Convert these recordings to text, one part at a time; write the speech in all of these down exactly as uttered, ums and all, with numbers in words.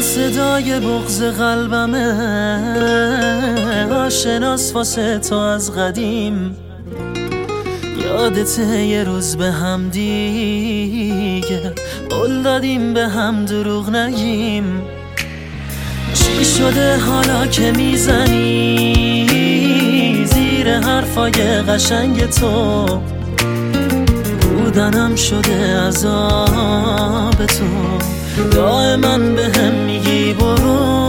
صدای بغض قلبمه آشناس واسه تو از قدیم. یادته یه روز به هم دیگه قول دادیم به هم دروغ نگیم. چی شده حالا که میزنی زیر حرفای قشنگ تو؟ بودنم شده عذاب تو، دائما به هم میگی برو.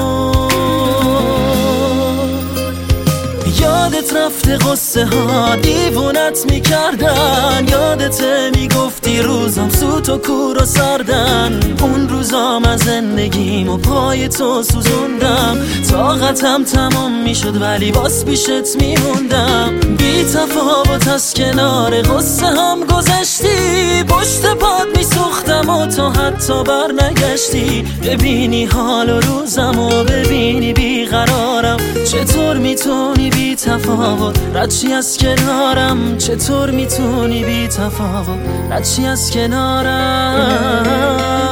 یادت رفته قصه ها دیوونت میکردن، یادت میگفتی روزم سوت و کور و سردن. اون روزام از زندگیم و پای تو سوزوندم، طاقتم تمام میشد ولی باز پیشت میموندم. بی تفاوت از کنار قصه هم گذشتی، پشت پات میسوختم و تو حتی بر نگشتی. ببینی حال و روزم و ببینی بیقرارم، چطور میتونی بی تفاوت ردشی از کنارم؟ چطور میتونی بی تفاوت ردشی از کنارم؟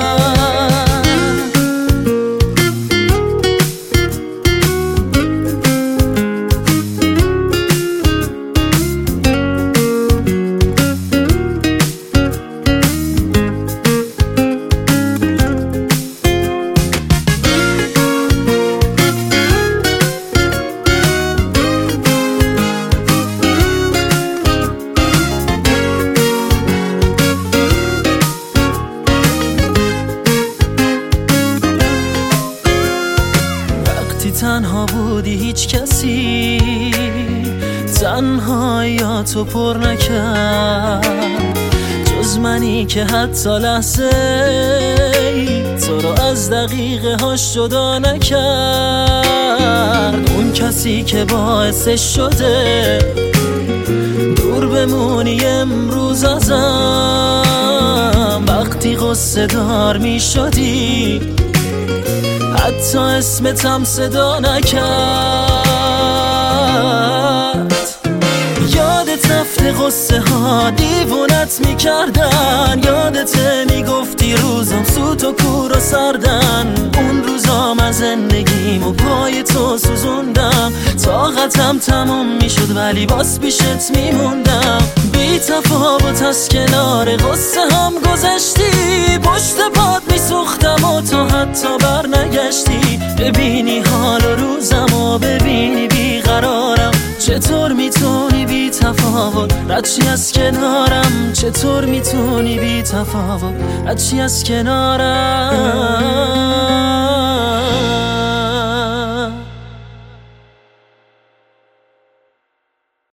تنها بودی هیچ کسی تنهاییاتو پر نکرد جز منی که حتی لحظه تو رو از دقیقه هاش جدا نکرد. اون کسی که باعثش شده دور بمونی امروز ازم، وقتی قصه دار می شدی حتی اسمتم صدا نکرد. یادت رفته قصه ها دیوونت میکردن، یادت میگفتی روزم سوت و کور و سردن. اون روزام از زندگیم و پای تو سوزوندم، طاقتم تمام میشد ولی باز پیشت میموندم. بی تفاوت از کنار قصه هم گذشتی، پشت پات میسوختم و تو حتی بر نگشتی. ببینی حال و روزم و ببینی بیقرارم، چطور میتونی بی تفاوت ردشی از کنارم؟ چطور میتونی بی تفاوت ردشی از کنارم؟